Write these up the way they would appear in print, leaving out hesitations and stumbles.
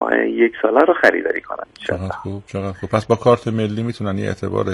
یک ساله رو خریداری کنن ان شاء الله. چقدر خوب. پس با کارت ملی میتونن یه اعتبار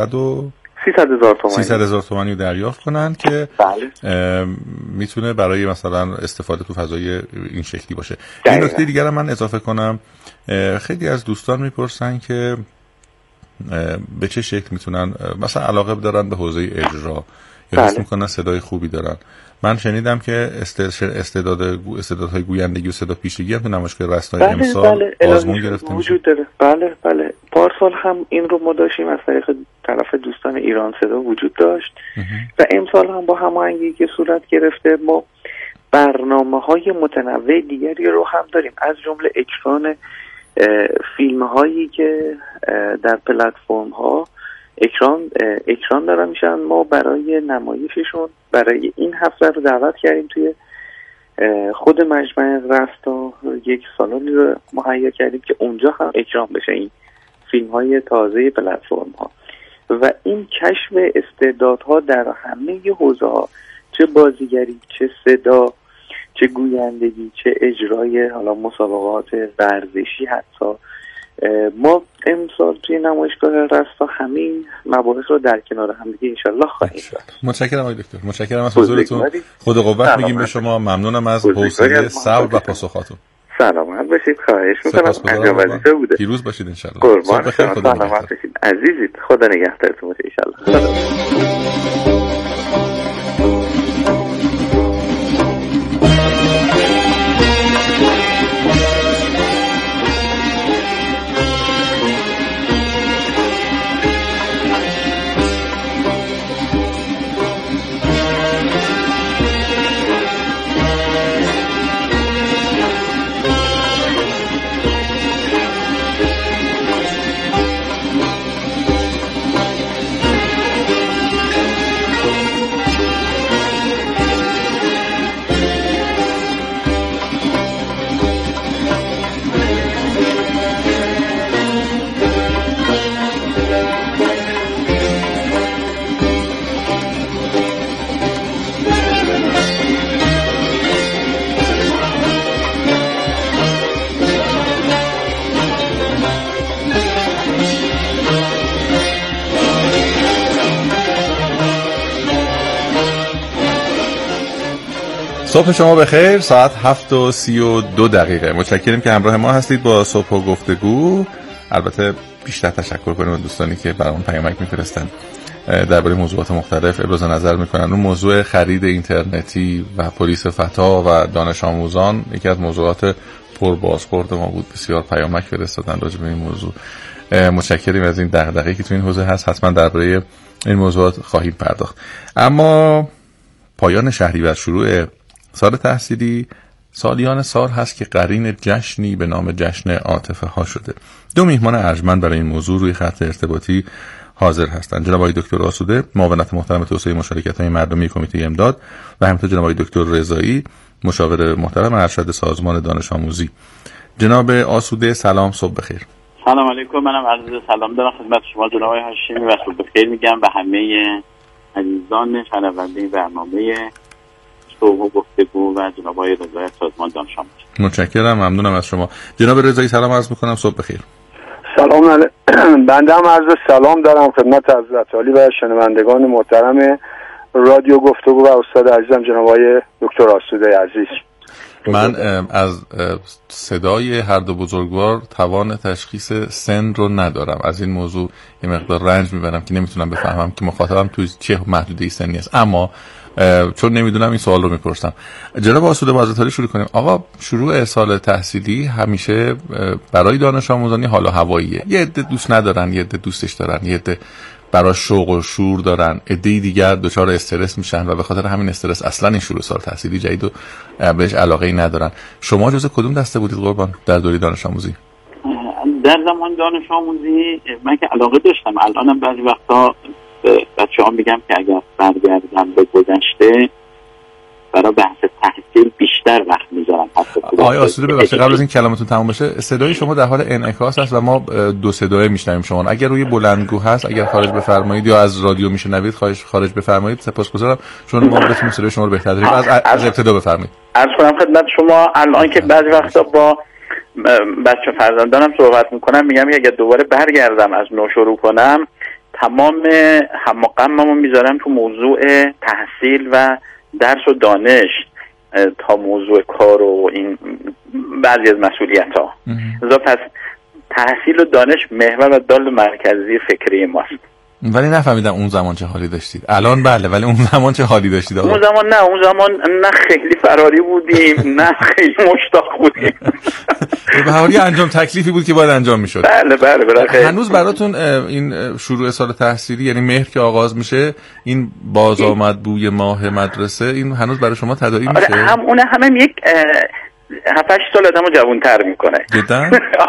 300,000 تومانی رو دریافت کنن که بله. میتونه برای مثلا استفاده تو فضای این شکلی باشه. این نکته دیگر من اضافه کنم، خیلی از دوستان میپرسن که به چه شکل میتونن مثلا علاقه دارن به حوزه اجرا یا حس میکنن صدای خوبی دارن. من شنیدم که استعدادهای گویندگی و صدا پیشگی هم تو نمایشگاه رستا امسال آزمون گرفته وجود داره. بله پارسال هم این رو ما داشتیم از طرف دوستان ایران صدا وجود داشت و امسال هم با هماهنگی که صورت گرفته ما برنامه‌های متنوع دیگری رو هم داریم، از جمله اکران فیلم هایی که در پلتفرم ها اکران دارن میشن. ما برای نمایششون برای این هفته رو دعوت کردیم توی خود مجمع رستا، یک سالنی رو مهیا کردیم که اونجا هم اکران بشه این فیلم های تازه پلتفرم ها و این کشف استعدادها در همه حوزه ها، چه بازیگری، چه صدا، چه گویندگی، چه اجرای حالا مسابقات ورزشی، حتی ما امسال توی نمایشگاه رستا همین مباحث رو در کنار هم دیگه انشالله خواهیم داشت. متشکرم آقای دکتر، متشکرم از حضورتون. خود قوت میگیم به شما، ممنونم از حوصله، صبر و پاسخاتون. سلامت باشید، خواهش میکنم. انجام وظیفه بوده. پیروز باشید انشالله. قربان شما، سلامت باشید عزیزید، خدا نگهدارتون باشه انشالله. صبح شما بخیر. ساعت 7:32. متشکرم که همراه ما هستید با صبح و گفتگو. البته بیشتر تشکر کنیم از دوستانی که برامون پیامک میفرستن درباره موضوعات مختلف ابراز نظر میکنن. اون موضوع خرید اینترنتی و پلیس فتا و دانش آموزان یکی از موضوعات پربازخورد ما بود. بسیار پیامک فرستادن راجع به این موضوع. متشکریم از این دغدغه‌ای که تو این حوزه هست. حتما درباره این موضوعات خواهیم پرداخت. اما پایان شهریور، شروع سال تحصیلی، سالیان سال هست که قرین جشنی به نام جشن عاطفه ها شده. دو میهمان ارجمند برای این موضوع روی خط ارتباطی حاضر هستند. جناب آقای دکتر آسوده، معاونت محترم توسعه مشارکت‌های مردمی کمیته امداد، و همینطور جناب آقای دکتر رضایی، مشاور محترم ارشد سازمان دانش آموزی. جناب آسوده سلام، صبح بخیر. سلام علیکم. منم عرض سلام دارم خدمت شما جناب آقای هاشمی و صبح بخیر میگم و همه عزیزان شنونده برنامه صبح و گفتگو و جناب آقای رضایی سازمان دانش آموزی. متشکرم، ممنونم از شما. جناب رضایی سلام عرض میکنم، صبح بخیر. سلام علیکم. بنده هم عرض سلام دارم خدمت حضرت عالی و شنوندگان محترم رادیو گفتگو و استاد عزیزم جناب آقای دکتر آسوده عزیز. من از صدای هر دو بزرگوار توان تشخیص سن رو ندارم. از این موضوع یه مقدار رنج میبرم که نمیتونم بفهمم که مخاطبم توی چه محدوده سنی است، اما چون نمیدونم این سوال رو میپرسم. جناب آسوده با حضرت شروع کنیم. آقا، شروع سال تحصیلی همیشه برای دانش آموزانی حال و هواییه. یه عده دوست ندارن، یه عده دوستش دارن، یه عده برای شوق و شور دارن، عده دیگر دچار استرس میشن و به خاطر همین استرس اصلا این شروع سال تحصیلی جدید رو بهش علاقه‌ای ندارن. شما جزء کدوم دسته بودید قربان در دوره دانش آموزی؟ در زمان دانش آموزی من که علاقه داشتم، الانم بعضی وقتا بچه‌ها میگم که اگر برگردم به گذشته برای بحث تحصیل بیشتر وقت میذارم. آقای آسوده ببخشید قبل از این کلامتون تموم بشه، صدای شما در حال انعکاس است و ما دو صدای میشنویم شما. اگر روی بلندگو هست اگر خارج بفرمایید یا از رادیو میشنوید خارج بفرمایید سپاسگزارم، چون ما بتونیم صدای شما رو بهتر داریم. از ابتدا بفرمایید. عرض کنم خدمت شما الان که بعضی وقتا با بچه فرزندانم صحبت میکنم، میگم اگه دوباره برگردم از نو شروع کنم، تمام هم و غممو میذارم تو موضوع تحصیل و درس و دانش تا موضوع کار و این بعضی از مسئولیت ها. پس تحصیل و دانش محور و دال مرکزی فکری ماست. ولی نفهمیدم اون زمان چه حالی داشتید. الان بله، ولی اون زمان چه حالی داشتید آقا؟ اون زمان نه خیلی فراری بودیم نه خیلی مشتاق بودیم. به حالی انجام تکلیفی بود که باید انجام میشد. بله. هنوز براتون این شروع سال تحصیلی، یعنی مهر که آغاز میشه، این باز آمد بوی ماه مدرسه، این هنوز برای شما تداعی میشه؟ همه یک 7-8 سال آدمو جوان‌تر میکنه. جدا؟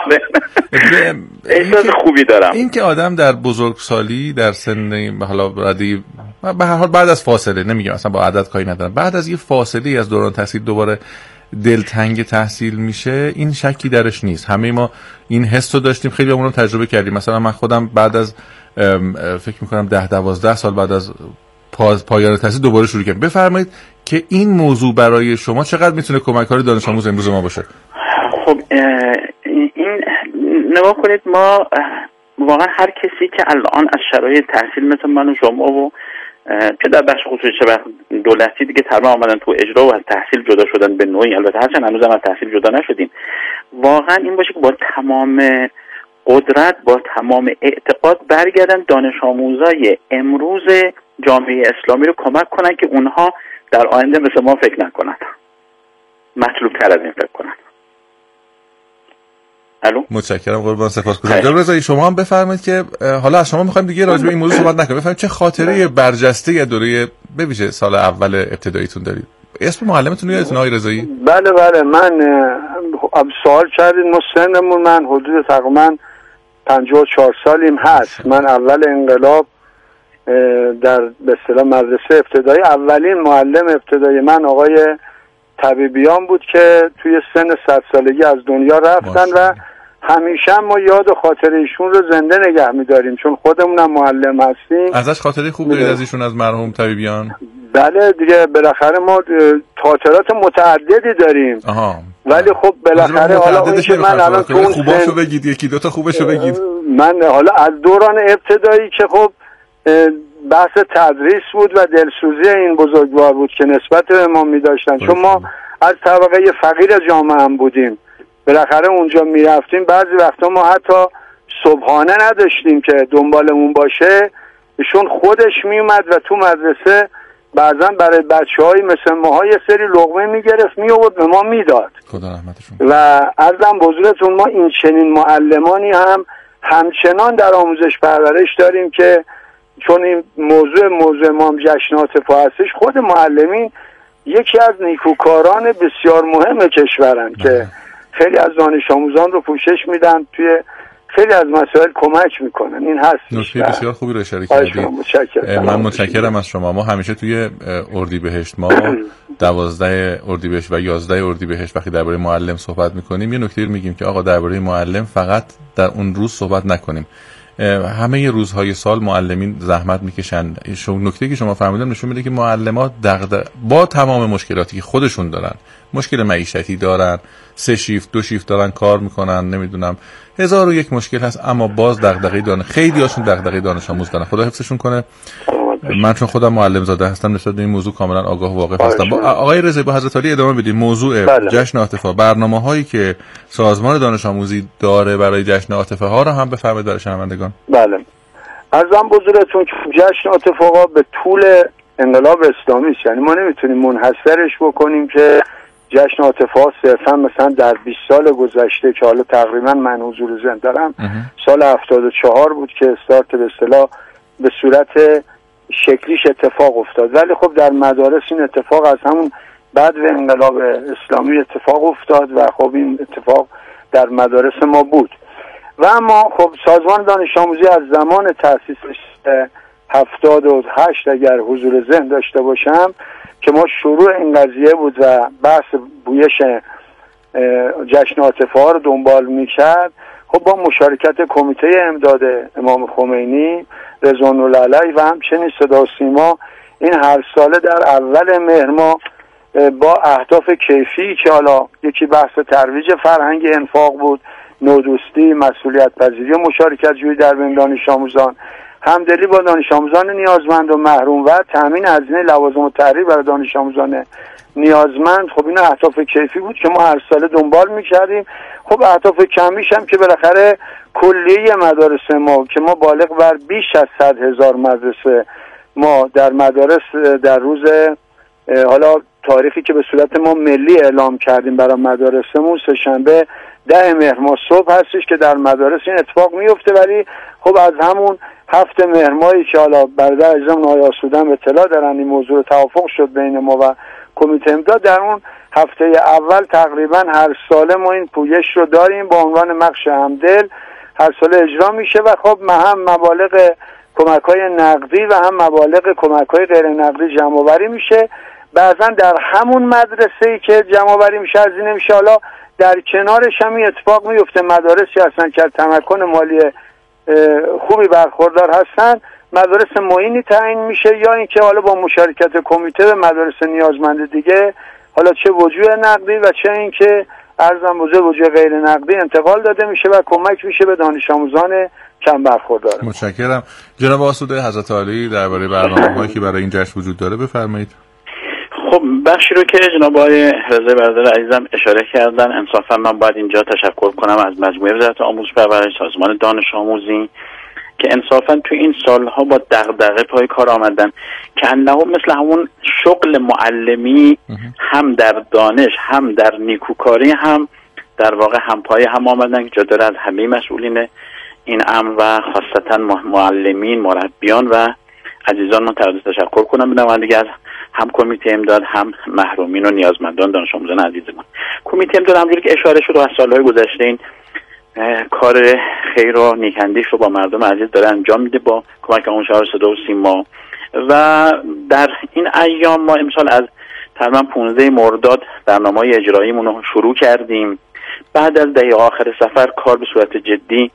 احساس خوبی دارم. این که آدم در بزرگسالی، در سن حالا به هر حال بعد از فاصله، نمیگم اصلا با عدد کاری ندارم، بعد از یه فاصله از دوران تحصیل دوباره دلتنگ تحصیل میشه، این شکی درش نیست. همه ما این حس رو داشتیم، خیلی اون رو تجربه کردیم. مثلا من خودم بعد از فکر میکنم 10-12 سال بعد از پایان تحصیل دوباره شروع کردم. بفرمایید که این موضوع برای شما چقدر میتونه کمک‌کار دانش آموز امروز ما باشه؟ خب این نگاه کنید، ما واقعا هر کسی که الان از شرایط تحصیل مثل من و شما و چه در بخش خصوصی چه بخش دولتی دیگه تقریبا آمدن تو اجرا و از تحصیل جدا شدن به نوعی، البته هرچند هنوز هم از تحصیل جدا نشدیم، واقعا این باشه که با تمام قدرت، با تمام اعتقاد برگردن دانش آموزای امروز جامعه اسلامی رو کمک کنن که اونها در آینده مثل ما فکر نکنن، مطلوب تر از این فکر کنن. الو، متشکرم، قربان، سپاسگزارم. جناب رضایی شما هم بفرمایید که حالا از شما می‌خوایم دیگه راجع به این موضوع صحبت نکنیم، بفرمایید چه خاطره برجسته یا دوره به ویژه سال اول ابتداییتون دارید؟ اسم معلمتون رو یادتونه آقای رضایی؟ بله من سوال کردید. ما سنمون من حدود تقریبا 54 سالیم هست. من اول انقلاب در به اصطلاح مدرسه ابتدایی، اولین معلم ابتدایی من آقای طبیبیان بود که توی سن 100 سالگی از دنیا رفتن و همیشه ما یاد و خاطره ایشون رو زنده نگه می‌داریم، چون خودمونم معلم هستیم. ازش خاطره خوب دارید از ایشون، از مرحوم طبیبیان؟ بله دیگه، بالاخره ما خاطرات متعددی داریم. ولی خب بالاخره حالا اون که من الان تو اون خوباشو بگید، یکی دوتا خوبشو بگید. من حالا از دوران ابتدایی که خب بحث تدریس بود و دلسوزی این بزرگوار بود که نسبت به ما می‌داشتن، چون ما از طبقه فقیر جامعه هم بودیم. بالاخره اونجا میرفتیم، بعضی وقتا ما حتی صبحانه نداشتیم که دنبالمون باشه، ایشون خودش میومد و تو مدرسه بعضا برای بچه‌های مثل ما یه سری لقمه میگرفت میآورد به ما میداد. خدا رحمتشون. و عرضم بزرگتون ما این چنین معلمانی هم همچنان در آموزش پرورش داریم که چون این موضوع ما هم جشن عاطفه هستش، خود معلمین یکی از نیکوکاران بسیار مهم کشورن که خیلی از دانش آموزان رو پوشش میدن، توی خیلی از مسائل کمک میکنن. این هست. نکته بسیار خوبی رو اشاره کردید. من متشکرم از شما. ما همیشه توی اردیبهشت ماه 12 اردیبهشت و 11 اردیبهشت وقتی درباره معلم صحبت میکنیم، یه نکته رو میگیم که آقا درباره معلم فقط در اون روز صحبت نکنیم. همه روزهای سال معلمین زحمت میکشن. نکته که شما فرمودید نشون میده که معلمات با تمام مشکلاتی که خودشون دارن، مشکل معیشتی دارن، 3 شیفت 2 شیفت دارن کار میکنن، نمیدونم 1001 مشکل هست، اما باز دغدغه خیلی هاشون دغدغه دانش آموز دارن. خدا حفظشون کنه. من چون خودم معلم زاده هستم نسبت به این موضوع کاملا آگاه و واقف هستم. آقای رضایی با حضرت علی ادامه بدیم. موضوع جشن عاطفه، برنامه‌هایی که سازمان دانش آموزی داره برای جشن عاطفه ها رو هم بفرمایید برای شنوندگان. بله. عرضم بزرگتون که جشن عاطفه ها به طول انقلاب اسلامی است، یعنی ما نمیتونیم منحصرش بکنیم که جشن عاطفه ها صرفا مثلا در 20 سال گذشته که حالا تقریبا من حضور ذهن دارم سال 74 بود که استارت به اصطلاح به صورت شکلیش اتفاق افتاد، ولی خب در مدارس این اتفاق از همون بعد و انقلاب اسلامی اتفاق افتاد و خب این اتفاق در مدارس ما بود. و اما خب سازمان دانش آموزی از زمان تأسیسش 78 اگر حضور ذهن داشته باشم که ما شروع این قضیه بود و بحث بویش جشن عاطفه ها رو دنبال میکرد. خب با مشارکت کمیته امداد امام خمینی رضوان الله علیه و همچنین صدا و سیما این هر ساله در اول مهر ما با اهداف کیفی که حالا یکی بحث ترویج فرهنگ انفاق بود، نودوستی، مسئولیت پذیری و مشارکت جویی در بین دانش آموزان، همدلی با دانش آموزان نیازمند و محروم و تامین هزینه لوازم و تحریر برای دانش آموزان نیازمند. خب این اهداف کیفی بود که ما هر ساله دنبال می‌کردیم. خب اهداف کمیش هم که بالاخره کلیه مدارس ما که ما بالغ بر بیش از 100,000 مدرسه ما در مدارس در روز حالا تاریخی که به صورت ما ملی اعلام کردیم برای مدارسمون سه‌شنبه 10 مهر ماه صبح هستش که در مدارس این اتفاق میفته. ولی خب از همون 7 مهر ماهی که حالا برادر عزیزم آقای آسودم اطلاع دارن این موضوع توافق شد بین ما و کمیته امداد، در اون هفته اول تقریبا هر ساله ما این پویش رو داریم با عنوان مخش همدل، هر ساله اجرا میشه و خب هم مبالغ کمک‌های نقدی و هم مبالغ کمک‌های غیر نقدی جمع‌آوری میشه. بعضا در همون مدرسه‌ای که جمع‌آوری میشه هزینه میشه، حالا در کنارش هم این اتفاق میفته مدارسی هستن که از تمکن مالی خوبی برخوردار هستن، مدارس معینی تعیین میشه یا اینکه حالا با مشارکت کمیته به مدارس نیازمند دیگه حالا چه وجوه نقدی و چه اینکه ارزم وجوه غیر نقدی انتقال داده میشه و کمک میشه به دانش آموزان کم برخوردار. متشکرم. جناب آسوده حضرت عالی درباره برنامه‌هایی که برای این جشن وجود داره بفرمایید. خب بخشی رو که جناب آقای رضا برادر عزیزم اشاره کردن، انصافا من باید اینجا تشکر کنم از مجموعه وزارت آموزش پرورش، سازمان دانش آموزی که انصافا تو این سالها با دغدغه پای کار آمدن که انه مثل همون شغل معلمی هم در دانش هم در نیکوکاری هم در واقع هم پای هم آمدن که جا داره از همه مسئولین این امر و خاصتا معلمین، مربیان و عزیزان من تشکر کنم بدم دیگه از هم کمیته امداد هم محرومین و نیازمندان دانش آموزان عزیزمان. کمیته امداد همونجوری که اشاره شد و از سالهای گذشته این کار خیر و نیکندیش رو با مردم عزیز داره انجام میده با کمک اون شعار صدا و سیما و در این ایام ما امسال از تقریبا 15 مرداد برنامه‌های اجراییمون رو شروع کردیم. بعد از دهه آخر سفر کار به صورت جدی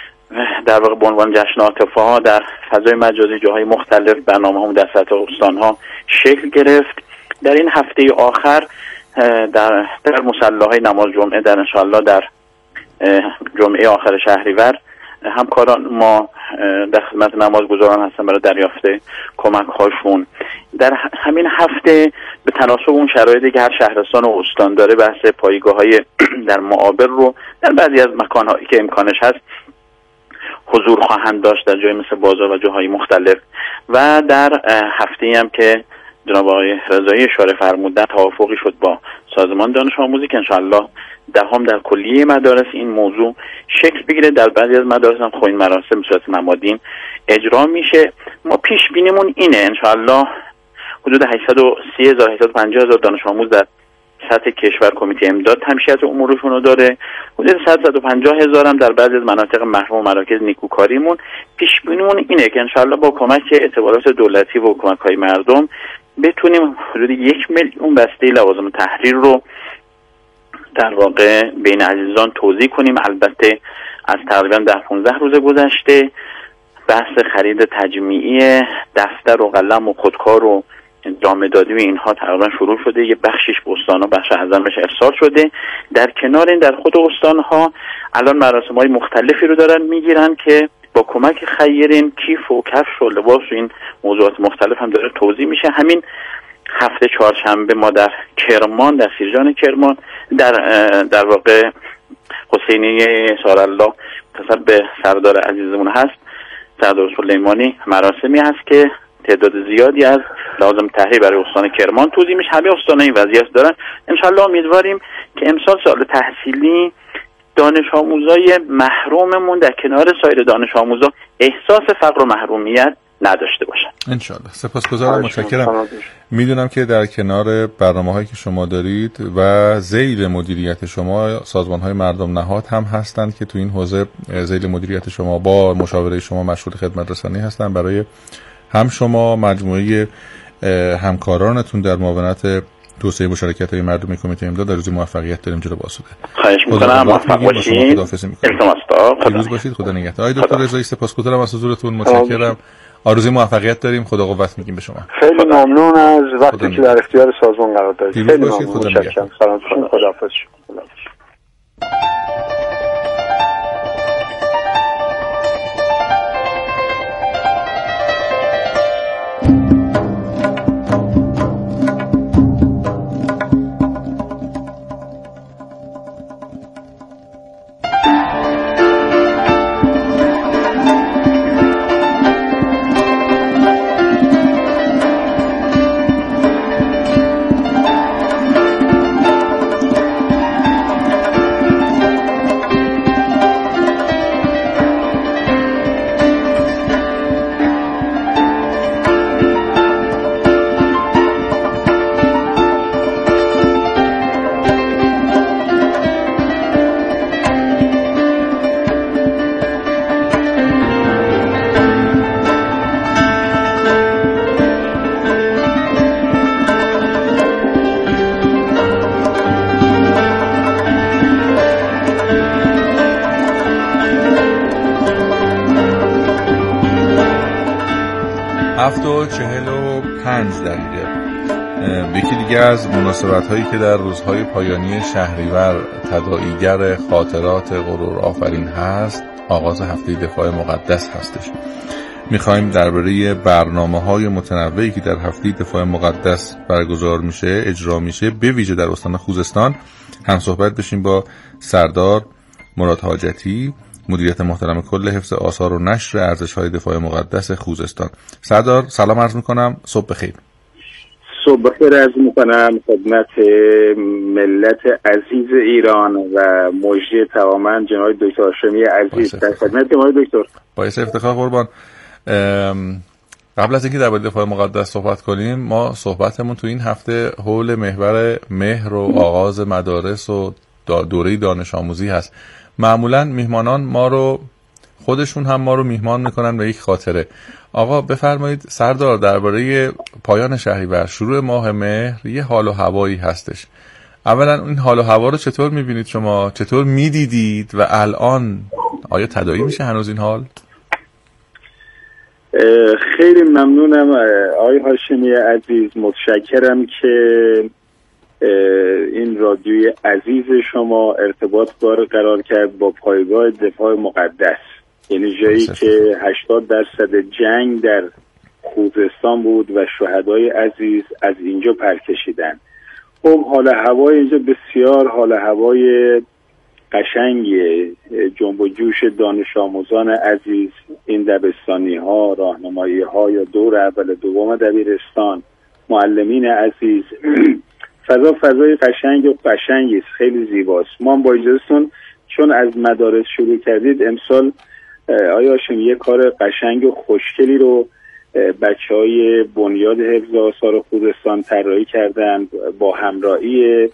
در واقع به عنوان جشن عاطفه‌ها در فضای مجازی جاهای مختلف برنامه‌ها در سطح استان‌ها شکل گرفت. در این هفته آخر در مصلاهای نماز جمعه در انشاءالله در جمعه آخر شهریور همکاران ما در خدمت نمازگزاران هستن برای دریافت کمک هاشون. در همین هفته به تناسب اون شرایطی که هر شهرستان و استان داره بحث پایگاه‌های در معابر رو در بعضی از مکان‌هایی که امکانش هست حضور خواهند داشت در جای مثل بازار و جاهای مختلف و در هفته‌ای هم که جناب آقای رضایی اشاره فرمودن توافقی شد با سازمان دانش آموزی که انشاءالله دهم در کلیه مدارس این موضوع شکل بگیره. در بعضی از مدارس هم خب این مراسم به صورت نمادین اجرا میشه. ما پیش بینیمون اینه انشاءالله حدود 830,000 850,000 دانش آموز در سطح کشور کمیته امداد تمشیت امورشون رو داره. حدود 150,000 هم در بعضی از مناطق محروم و مراکز نیکوکاریمون. پیش بینیمون اینه که انشاءالله با کمک اعتبارات دولتی و کمک‌های مردم بتونیم حدود 1 میلیون بسته لوازم تحریر رو در واقع بین عزیزان توزیع کنیم. البته از تقریبا 10-15 روز گذشته بحث خرید تجمیعی دفتر و قلم و خودکار و جامدادی و اینها تقریبا شروع شده. یه بخشیش به استان‌ها بخش اعظمش ارسال شده. در کنار این در خود استان‌ها الان مراسم‌های مختلفی رو دارن میگیرن که با کمک خیرین کیف و کفش و لباس و این موضوعات مختلف هم داره توزیع میشه. همین هفته چهارشنبه ما در کرمان در سیرجان کرمان در واقع حسینیه سارالله تصب به سردار عزیزمون هست سردار سلیمانی مراسمی هست که تعداد زیادی از لازم تحریر برای استان کرمان توزیع میشه. همه استان‌ها این وضعیت دارن. انشالله امیدواریم که امسال سال تحصیلی دانش آموزای محروممون در کنار سایر دانش آموزا احساس فقر و محرومیت نداشته باشن. انشالله. سپاسگزارم، متشکرم. میدونم که در کنار برنامه‌هایی که شما دارید و ذیل مدیریت شما سازمان‌های مردم نهاد هم هستند که تو این حوزه ذیل مدیریت شما با مشاوره شما مشغول خدمت رسانی هستن. برای هم شما مجموعه همکارانتون در معاونت توسعه مشارکت‌های مردمی کمیته امداد در روز موفقیت داریم. جناب آسوده خواهش می‌کنم موفق باشید. التماس باشید. خدا نگهدار. آقای دکتر رضایی سپاسگزارم از حضورتون. متشکرم. آرزوی موفقیت داریم. خدا قوت میگیم به شما. خیلی ممنون از وقتی که در اختیار سازمان قرار دادید. خیلی ممنون. متشکرم. سلام. خداحافظ. یکی دیگه از مناسبت هایی که در روزهای پایانی شهریور تداعیگر خاطرات غرور آفرین هست، آغاز هفته دفاع مقدس هستش. میخوایم درباره برنامه‌های متنوعی که در هفته دفاع مقدس برگزار میشه، اجرا میشه، به ویژه در استان خوزستان هم صحبت بشیم با سردار مراد حاجتی، مدیریت محترم کل حفظ آثار و نشر ارزش‌های دفاع مقدس خوزستان. سردار سلام عرض میکنم، صبح بخیر. صبح بخیر عرض میکنم خدمت ملت عزیز ایران و مجری تماما جناب دکتر هاشمی عزیز. در خدمت جناب دکتر. باعث افتخار قربان. قبل از اینکه درباره دفاع مقدس صحبت کنیم، ما صحبتمون تو این هفته حول محور مهر و آغاز مدارس و دوره دانش آموزی هست. معمولا میهمانان ما رو خودشون هم ما رو میهمان میکنن به یک خاطره. آقا بفرمایید سردار، درباره پایان شهریور، شروع ماه مهر، یه حال و هوایی هستش. اولا این حال و هوا رو چطور میبینید شما؟ چطور میدیدید و الان آیا تداعی میشه هنوز این حال؟ خیلی ممنونم آقای هاشمی عزیز، متشکرم که این رادیوی عزیز شما ارتباط قرار کرد با پایگاه دفاع مقدس، یعنی جایی که 80% جنگ در خوزستان بود و شهدای عزیز از اینجا پرکشیدن. خب حال هوای اینجا بسیار حال هوای قشنگیه، جنب و جوش دانش آموزان عزیز، این دبستانی ها، راهنمایی ها یا دور اول دوم دبیرستان، معلمین عزیز، فضای قشنگی است، خیلی زیباست. ما با اجازهتون چون از مدارس شروع کردید، امسال آیا هاشم یه کار قشنگ و خوشگلی رو بچهای بنیاد حفظ آثار خوزستان طراحی کردن با همراهی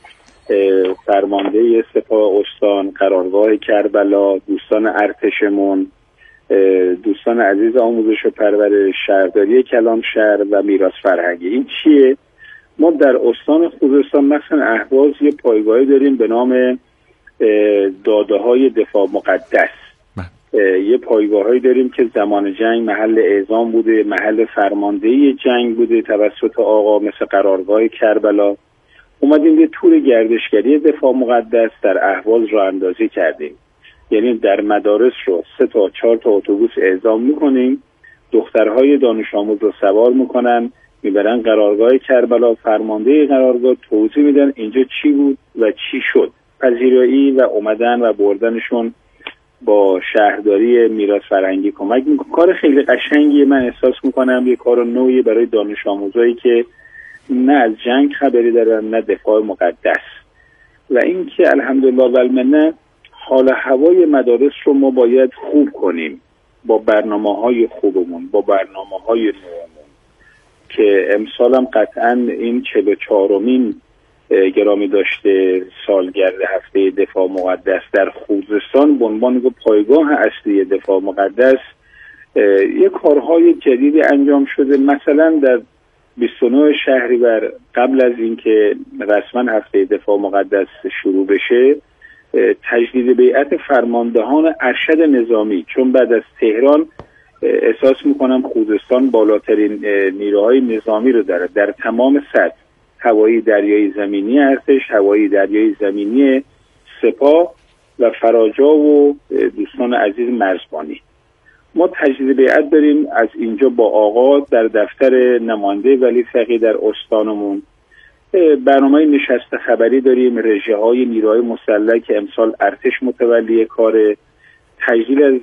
فرمانده سپاه استان، قرارگاه کربلا، دوستان ارتشمون، دوستان عزیز آموزش و پرورش، شهرداری کلانشهر و میراث فرهنگی. این چیه؟ ما در استان خوزستان مثلا اهواز یه پایگاهی داریم به نام داده های دفاع مقدس. یه پایگاهی داریم که زمان جنگ محل اعزام بوده، محل فرماندهی جنگ بوده توسط آقا، مثل قرارگاه کربلا. اومدیم یه تور گردشگری دفاع مقدس در اهواز راه اندازی کردیم، یعنی در مدارس رو 3 تا 4 تا اتوبوس اعزام میکنیم، دخترهای دانش آموز رو سوار میکنن، میبرن قرارگاه کربلا، فرمانده قرارگاه توضیح میدن اینجا چی بود و چی شد، پذیرایی و اومدن و بردنشون با شهرداری میراث فرهنگی کمک میکنه. کار خیلی قشنگیه، من احساس میکنم یه کار نوعی برای دانش آموزایی که نه از جنگ خبری دارن نه دفاع مقدس. و اینکه الحمدلله والمنه حال هوای مدارس رو ما باید خوب کنیم با برنامه‌های خوبمون، با برنامه‌های نومون، که امسال هم قطعاً این 44مین گرامی داشته سالگرد هفته دفاع مقدس در خوزستان به عنوان پایگاه اصلی دفاع مقدس یک کارهای جدیدی انجام شده. مثلا در 29 شهریور قبل از اینکه رسما هفته دفاع مقدس شروع بشه، تجدید بیعت فرماندهان ارشد نظامی، چون بعد از تهران احساس میکنم خوزستان بالاترین نیروهای نظامی رو داره در تمام سطح، هوایی، دریایی، زمینی ارتش، هوایی، دریایی، زمینی سپاه و فراجا و دوستان عزیز مرزبانی. ما تجدید بیعت داریم از اینجا با آقا در دفتر نماینده ولی فقیه در استانمون. برنامه نشست خبری داریم، رژه های نیروهای مسلح که امسال ارتش متولی کار، تجدید از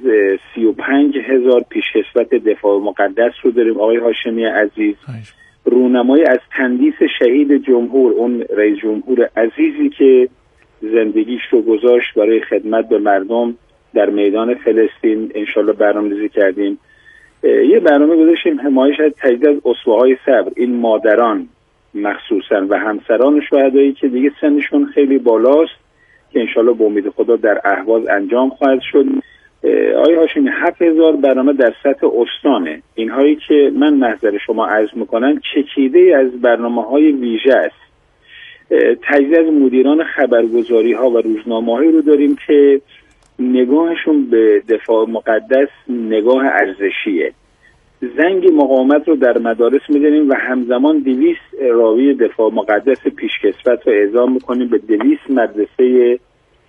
35,000 پیشکسوت دفاع مقدس رو داریم آقای هاشمی عزیز. رونمایی از تندیس شهید جمهور، اون رئیس جمهور عزیزی که زندگیش رو گذاشت برای خدمت به مردم در میدان فلسطین، انشالله برنامه‌ریزی کردیم. یه برنامه گذاشتیم حمایت از تجدید از اسوه‌های صبر، این مادران مخصوصا و همسران شهدایی که دیگه سنشون خیلی بالاست که انشالله به امید خدا در اهواز انجام خواهد شد. آیا هاشمی 7000 برنامه در سطح استانه، اینهایی که من محضر شما عرض میکنم چکیده از برنامه‌های ویژه است. تجدید از مدیران خبرگزاری ها و روزنامه هایی رو داریم که نگاهشون به دفاع مقدس نگاه ارزشیه. زنگ مقاومت رو در مدارس می‌داریم و همزمان 200 راوی دفاع مقدس پیشکسوت رو اعزام می‌کنیم به 200 مدرسه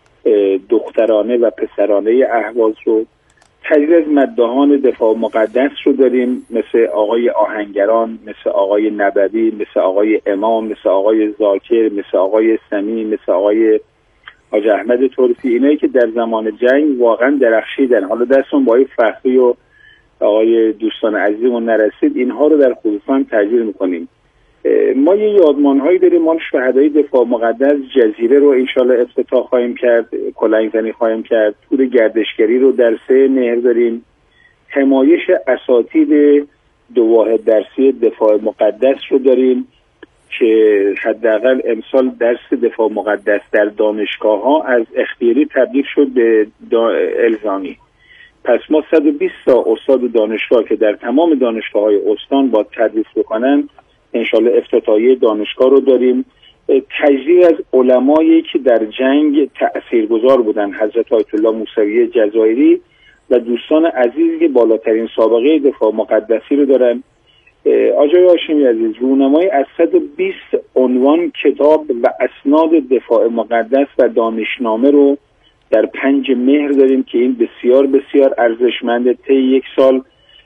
دخترانه و پسرانه اهواز رو. تجدید از مداحان دفاع مقدس رو داریم، مثل آقای آهنگران، مثل آقای نبوی، مثل آقای امام، مثل آقای زاکر، مثل آقای سمی، مثل آقای حاج احمد طرفی، اینایی که در زمان جنگ واقعا درخشیدن. حالا دستون با فخری و آقای دوستان عزیزمون نرسید، اینها رو در خوزستان تجلیل میکنیم. ما یه یادمانهایی داریم، ما شهدای دفاع مقدس جزیره رو انشالله افتتاح خواهیم کرد، کلنگزنی خواهیم کرد. تور گردشگری رو در 3 مهر داریم. حمایش اساتید 2 واحد درسی دفاع مقدس رو داریم که حداقل امسال درس دفاع مقدس در دانشگاه ها از اختیاری تبدیل شد به الزامی. پس ما 120 تا استاد دانشگاه که در تمام دانشگاه های استان با تدریس بکنن انشالله افتتاحیه دانشگاه رو داریم. تجدید از علمایی که در جنگ تأثیرگذار بودن، حضرت آیت الله موسوی جزایری و دوستان عزیزی که بالاترین سابقه دفاع مقدسی رو دارن. آقای هاشمی عزیز، رونمایی از 120 عنوان کتاب و اسناد دفاع مقدس و دانشنامه رو در 5 مهر داریم که این بسیار بسیار ارزشمنده. طی 1 سال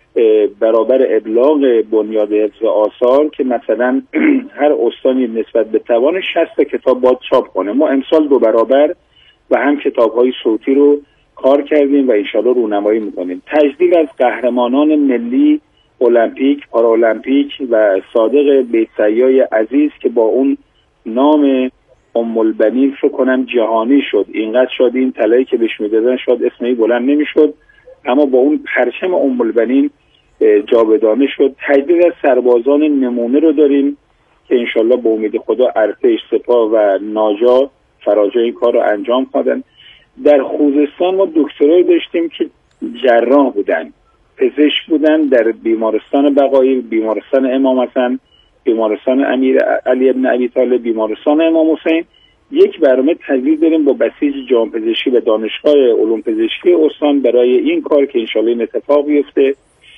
برابر ابلاغ بنیاد حفظ آثار که مثلا هر استانی نسبت به توان 60 کتاب باید چاپ کنه، ما امسال 2 برابر و هم کتاب‌های صوتی رو کار کردیم و انشالله رونمایی میکنیم. تجدید از قهرمانان ملی المپیک، پارالمپیک و صادق بیت‌سیای عزیز که با اون نام ام البنین فکر کنم جهانی شد، اینقدر شد این طلایی که بهش میدادن شاید اسمی بلند نمیشد، اما با اون پرچم ام البنین جاودانه شد. تجدید از سربازان نمونه رو داریم که انشالله به امید خدا ارتش، سپاه و ناجا فراجا این کار رو انجام خواهند. در خوزستان ما دکترای داشتیم که جراح بودن، پزشک بودن، در بیمارستان بقایی، بیمارستان امام حسن، بیمارستان امیر علی ابن ابی طالب، بیمارستان امام حسین. یک برنامه تجلیل داریم با بسیج جامعه پزشکی و دانشگاه علوم پزشکی استان برای این کار که انشالله این اتفاق بیفته.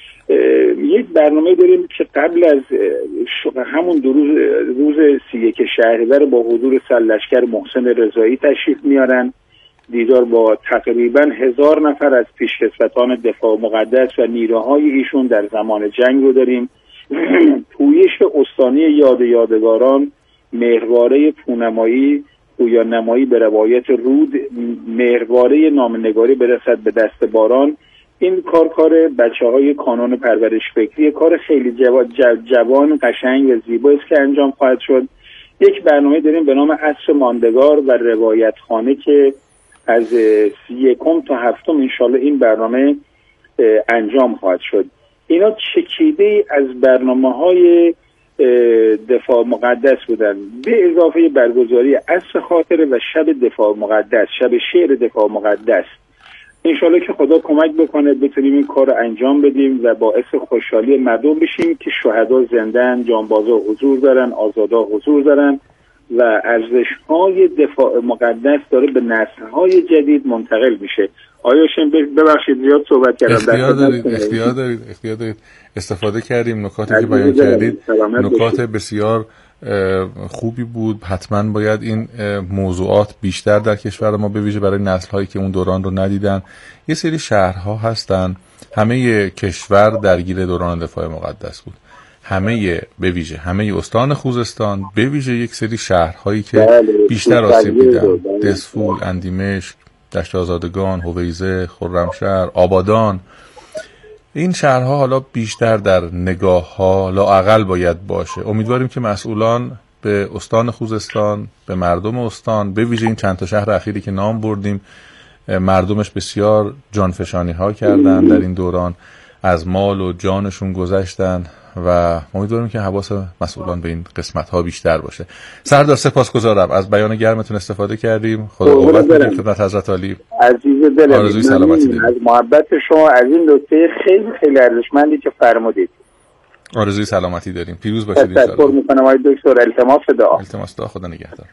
یک برنامه داریم که قبل از همون روز 31 شهریور با حضور سرلشکر محسن رضایی تشریف میارن، دیدار با تقریبا 1000 نفر از پیشکسوتان دفاع مقدس و نیروهای ایشون در زمان جنگ رو داریم. پویش استانی یادگاران، مهرواره پونمایی، پویانمایی به روایت رود، مهرواره نامنگاری برسد به دست باران. این کار بچه‌های کانون پرورش فکری، کار خیلی جوان قشنگ و زیبایی است که انجام خواهد شد. یک برنامه داریم به نام عصر ماندگار و روایت خانه که از 1 تا 7 انشالله این برنامه انجام خواهد شد. اینا چکیده از برنامه‌های دفاع مقدس بودن، به اضافه برگزاری عصر خاطره و شب دفاع مقدس، شب شعر دفاع مقدس. انشالله که خدا کمک بکنه بتونیم این کار رو انجام بدیم و باعث خوشحالی مردم بشیم که شهدا زنده‌اند، جانبازا حضور دارن، آزادا حضور دارن. و ارزش‌های دفاع مقدس داره به نسل‌های جدید منتقل میشه. آیا شما ببخشید زیاد صحبت کردم. اختیار دارید استفاده کردیم. نکاتی که بیان کردید نکات بسیار خوبی بود. حتما باید این موضوعات بیشتر در کشور ما به ویژه برای نسل‌هایی که اون دوران رو ندیدن. یه سری شهرها هستن همه کشور درگیر دوران دفاع مقدس بود، به ویژه همه استان خوزستان، به ویژه یک سری شهرهایی که بیشتر آسیب دیدن، دسفول، اندیمشک، دشت آزادگان، هویزه، خرمشهر، آبادان. این شهرها حالا بیشتر در نگاه ها لااقل باید باشه. امیدواریم که مسئولان به استان خوزستان، به مردم استان، به ویژه این چند تا شهر اخیری که نام بردیم، مردمش بسیار جانفشانی ها کردن در این دوران، از مال و جانشون گذشتن و امیدواریم که حواس مسئولان به این قسمت ها بیشتر باشه. سردار سپاسگزارم، از بیان گرمتون استفاده کردیم. خدا قوت بده خدمت حضرت عالی. عزیز دلم، آرزوی سلامتی داریم. از محبت شما، از این نکته خیلی خیلی ارزشمندی که فرمودید. آرزوی سلامتی داریم. پیروز باشید. تشکر میکنم آقای دکتر. التماس دعا. خدا نگهدار.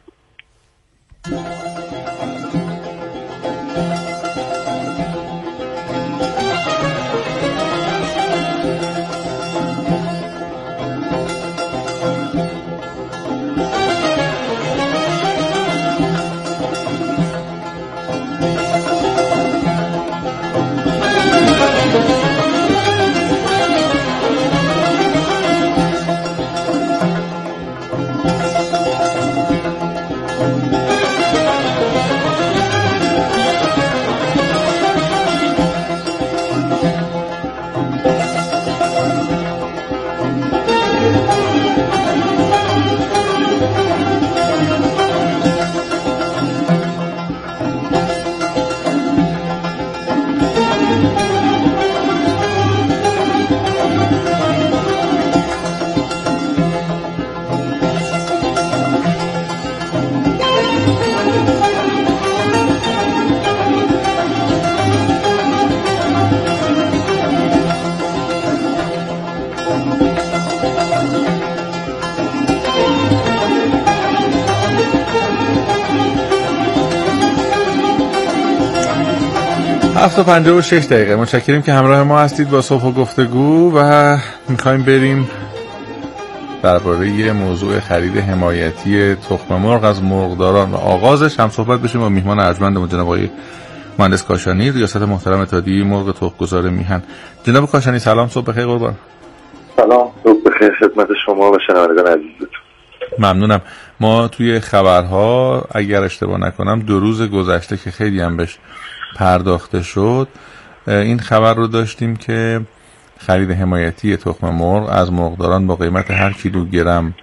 7:56 دقیقه. متشکریم که همراه ما هستید با صبح و گفتگو و میخوایم بریم درباره یه موضوع خرید حمایتی تخم مرغ از مرغداران و آغازش هم صحبت بشیم با میهمان ارجمندمون جناب آقای مهندس کاشانی، ریاست محترم اتحادیه مرغ تخم‌گذار میهن. جناب کاشانی سلام، صبح بخیر قربان. سلام، صبح بخیر خدمت شما و شنوندگان عزیزتون. ممنونم. ما توی خبرها اگر اشتباه نکنم 2 روز گذشته که خیلی هم بهش پرداخته شد این خبر رو داشتیم که خرید حمایتی تخم مرغ از مرغداران با قیمت هر کیلوگرم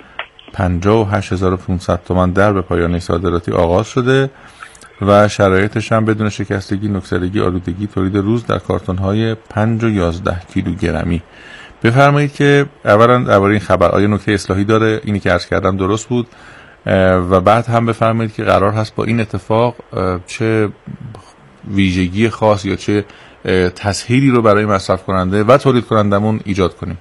58500 تومان در به پایانه صادراتی آغاز شده و شرایطش هم بدون شکستگی، نکسلگی، آلودگی تولید روز در کارتون‌های 5 و 11 کیلوگرمی. بفرمایید که اولا درباره این خبر آیا نکته اصلاحی داره؟ اینی که عرض کردم درست بود؟ و بعد هم بفرمایید که قرار هست با این اتفاق چه ویژگی خاص یا چه تسهیلی رو برای مصرف کننده و تولید کنندمون ایجاد کنیم.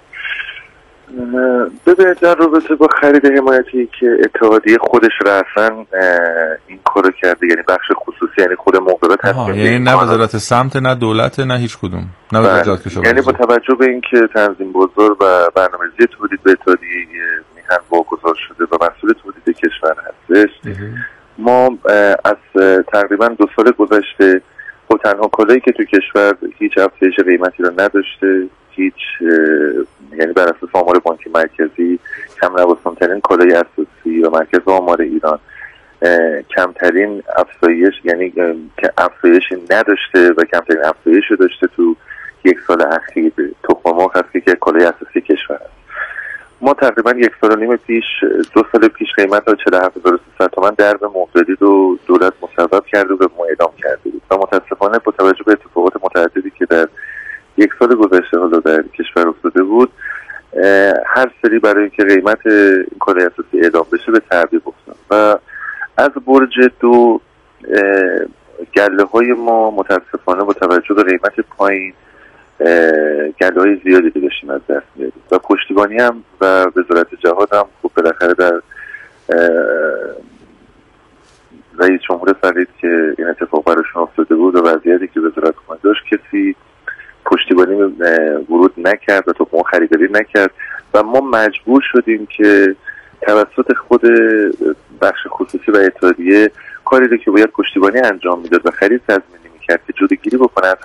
ببینید در رابطه با خرید حمایتی که اتحادیه خودش رسن این کارو کرده، یعنی بخش خصوصی، یعنی خود مرغدارا تصمیم، یعنی نه وزارت سمت، نه دولت، نه هیچ کدوم، نه وزارت کشاورزی. یعنی با توجه به اینکه تنظیم بازار و برنامه‌ریزی تولید به اتحادیه میهن واگذار شده و مسئول تولید کشور هستش، ما از تقریبا 2 سال گذشته با تنها کالایی که تو کشور هیچ افزایش قیمتی رو نداشته، هیچ یعنی بر اساس آمار بانک مرکزی کم نوسان‌ترین کالای اساسی و مرکز آمار ایران کمترین افزایش، یعنی که افزایشی نداشته و کمترین افزایش رو داشته تو 1 سال اخیر تخم مرغ هست که کالای اساسی کشور است. ما تقریبا 1 سال و نیم پیش، 2 سال پیش قیمت 47300 تومان درب مرغداری رو دولت مصوب کرده و به ما اعلام کرده بود و متاسفانه با توجه به اتفاقات متعددی که در 1 سال گذشته حالا در کشور افتاده بود، هر سری برای اینکه قیمت این کالای اساسی اعلام بشه به تعویق افتاد و از برج 2 گله های ما متاسفانه با توجه به قیمت پایین گله های زیادی داشتیم از دست میدیم و پشتیبانی هم و وزارت جهاد هم خب بالاخره در رئیس جمهور فقید که این اتفاق براشون افتاده بود و وضعیتی که وزارت خونه داشت کسی پشتیبانی ورود نکرد و تخم خریداری نکرد و ما مجبور شدیم که توسط خود بخش خصوصی و اتحادیه کاری رو که باید پشتیبانی انجام میداد و خرید تضمینی میکرد که جلوگیری بکنه از